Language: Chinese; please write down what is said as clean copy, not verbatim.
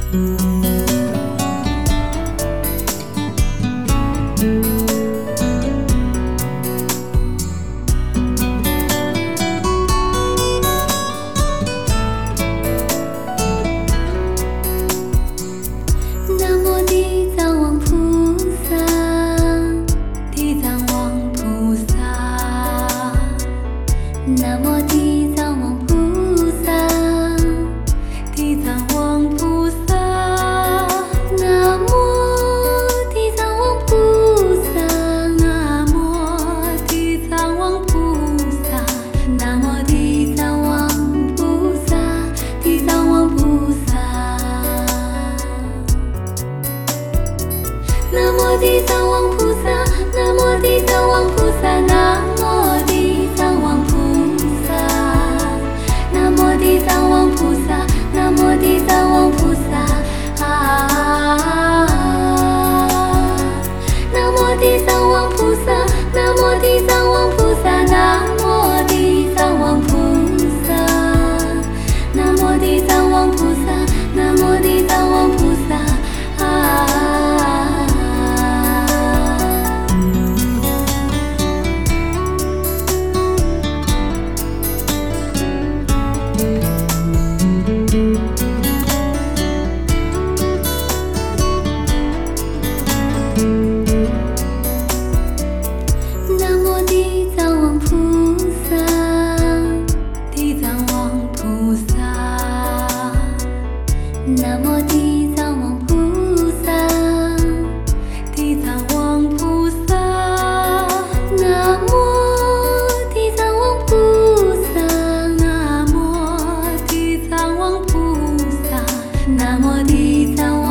南无地藏王菩萨，地藏王菩萨，南无地藏王菩萨，南无地藏王菩萨，南无地藏王菩萨，地藏王菩萨，南无地藏王菩萨，南无地藏王菩萨，南无地藏王菩萨。南无地藏王菩萨，南无地藏王菩萨，南无地藏王菩萨，南无地藏王菩萨，南无地藏王菩萨，南无地藏王菩萨，南无地藏王菩萨。南无地藏王菩萨，地藏王菩萨，南无地藏王菩萨，地藏王菩萨，南无地藏王菩萨，南无地藏王菩萨，南无地藏王。